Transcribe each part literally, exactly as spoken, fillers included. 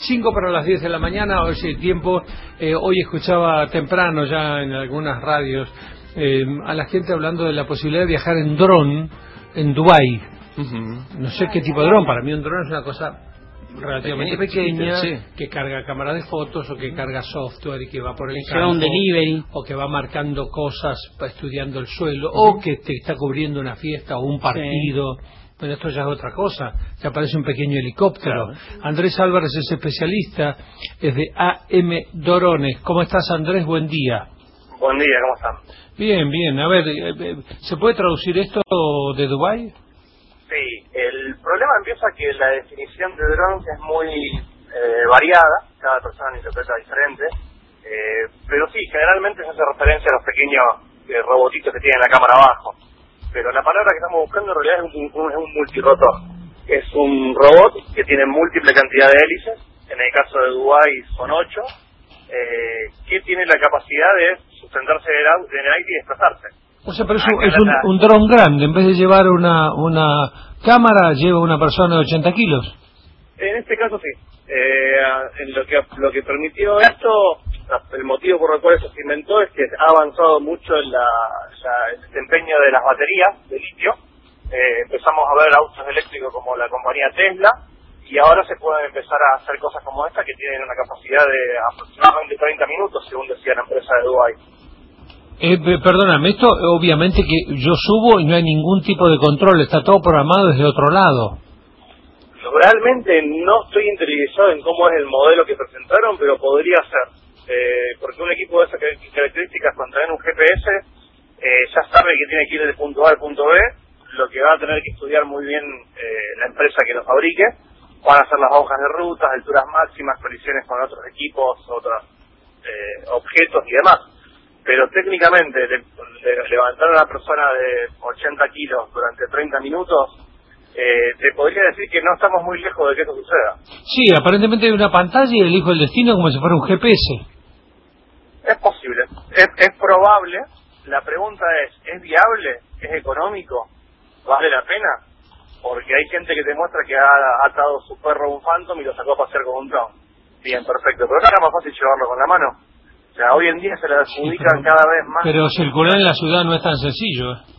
cinco para las diez de la mañana, hoy el tiempo, eh, hoy escuchaba temprano ya en algunas radios eh, a la gente hablando de la posibilidad de viajar en dron en Dubái. Uh-huh. No sé qué tipo de dron, para mí un dron es una cosa relativamente pequeña, sí, que carga cámara de fotos o que carga software y que va por el que campo, un delivery, o que va marcando cosas, estudiando el suelo, uh-huh, o que te está cubriendo una fiesta o un partido. Sí. Pero esto ya es otra cosa, ya parece un pequeño helicóptero. Claro. Andrés Álvarez es especialista, es de A M Drones. ¿Cómo estás, Andrés? Buen día. Buen día, ¿cómo están? Bien, bien. A ver, ¿se puede traducir esto de Dubái? Sí, el problema empieza que la definición de drones es muy eh, variada, cada persona la interpreta diferente, eh, pero sí, generalmente se hace referencia a los pequeños eh, robotitos que tienen la cámara abajo. Pero la palabra que estamos buscando en realidad es un, un, es un multirotor. Es un robot que tiene múltiple cantidad de hélices, en el caso de Dubái son ocho, eh, que tiene la capacidad de sustentarse en el aire y desplazarse. O sea, pero es, un, es un, un dron grande, en vez de llevar una, una cámara, lleva una persona de ochenta kilos. En este caso sí. Eh, en lo que lo que permitió esto, el motivo por el cual eso se inventó es que ha avanzado mucho en la, la, el desempeño de las baterías de litio. Eh, empezamos a ver autos eléctricos como la compañía Tesla y ahora se pueden empezar a hacer cosas como esta que tienen una capacidad de aproximadamente treinta minutos, según decía la empresa de Dubái. Eh, perdóname, esto obviamente que yo subo y no hay ningún tipo de control, está todo programado desde otro lado. Realmente no estoy interiorizado en cómo es el modelo que presentaron, pero podría ser. Eh, porque un equipo de esas características, cuando traen un G P S, eh, ya sabe que tiene que ir del punto A al punto B, lo que va a tener que estudiar muy bien eh, la empresa que lo fabrique. Van a hacer las hojas de rutas, alturas máximas, colisiones con otros equipos, otros eh, objetos y demás. Pero técnicamente, le, le, levantar a una persona de ochenta kilos durante treinta minutos, Eh, te podría decir que no estamos muy lejos de que eso suceda. Sí, aparentemente hay una pantalla y elijo el destino como si fuera un G P S. Es posible, es, es probable. La pregunta es, ¿es viable? ¿Es económico? ¿Vale la pena? Porque hay gente que te muestra que ha atado su perro a un Phantom y lo sacó a pasear con un dron. Bien, perfecto, pero no era más fácil llevarlo con la mano. O sea, hoy en día se le adjudican cada vez más. Pero circular en la ciudad no es tan sencillo, ¿eh?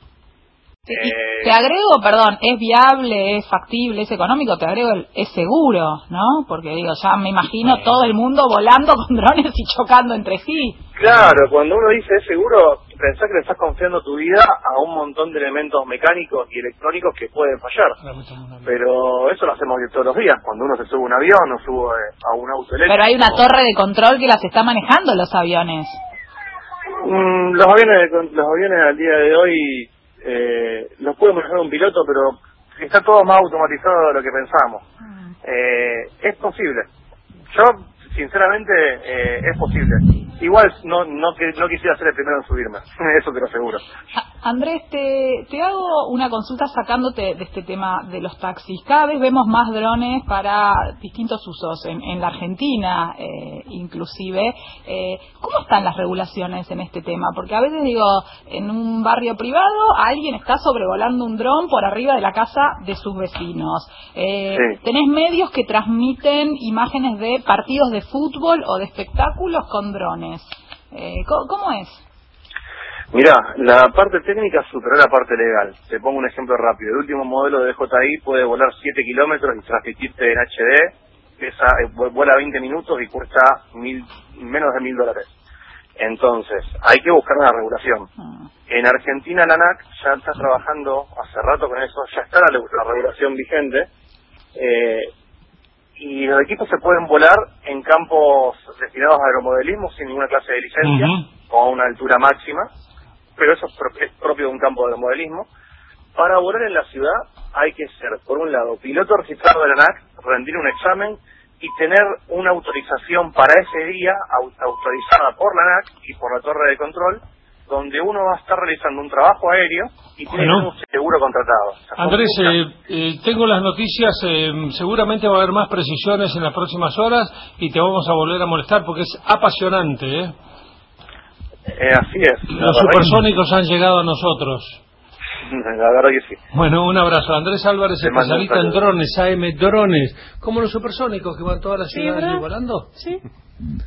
Sí, y te agrego, perdón, es viable, es factible, es económico, te agrego, el, es seguro, ¿no? Porque digo, ya me imagino sí, todo el mundo volando con drones y chocando entre sí. Claro, cuando uno dice es seguro, pensás que le estás confiando tu vida a un montón de elementos mecánicos y electrónicos que pueden fallar. Pero eso lo hacemos todos los días, cuando uno se sube a un avión o sube a un auto eléctrico. Pero hay una torre de control que las está manejando los aviones. Mm, los aviones, los aviones al día de hoy Eh, los puede manejar un piloto, pero está todo más automatizado de lo que pensamos. Eh, es posible. Yo, sinceramente, eh, es posible. Igual no no que no quisiera ser el primero en subirme, eso te lo aseguro. Andrés, te, te hago una consulta sacándote de este tema de los taxis. Cada vez vemos más drones para distintos usos, en, en la Argentina eh, inclusive. Eh, ¿Cómo están las regulaciones en este tema? Porque a veces digo, en un barrio privado alguien está sobrevolando un dron por arriba de la casa de sus vecinos. Eh, sí. Tenés medios que transmiten imágenes de partidos de fútbol o de espectáculos con drones. Eh, ¿cómo, ¿Cómo es? Mirá, la parte técnica superó la parte legal. Te pongo un ejemplo rápido. El último modelo de D J I puede volar siete kilómetros y transmitirte en H D. Pesa, vuela veinte minutos y cuesta mil, menos de mil dólares. Entonces, hay que buscar una regulación. Uh. En Argentina la ANAC ya está trabajando hace rato con eso, ya está la, la regulación vigente. Eh, y los equipos se pueden volar en campos destinados a aeromodelismo sin ninguna clase de licencia, uh-huh, o a una altura máxima, pero eso es, pro- es propio de un campo de aeromodelismo. Para volar en la ciudad hay que ser, por un lado, piloto registrado de la ANAC, rendir un examen y tener una autorización para ese día, au- autorizada por la ANAC y por la torre de control, donde uno va a estar realizando un trabajo aéreo y tiene bueno. un seguro contratado. O sea, Andrés, eh, eh, tengo las noticias, eh, seguramente va a haber más precisiones en las próximas horas y te vamos a volver a molestar porque es apasionante, ¿eh? Eh, así es. Los supersónicos han llegado a nosotros. La verdad que sí. Bueno, un abrazo. Andrés Álvarez, Te mando un especialista en saludo. drones, A M Drones, como los supersónicos que van todas las Sí, ciudades ¿verdad? volando. Sí.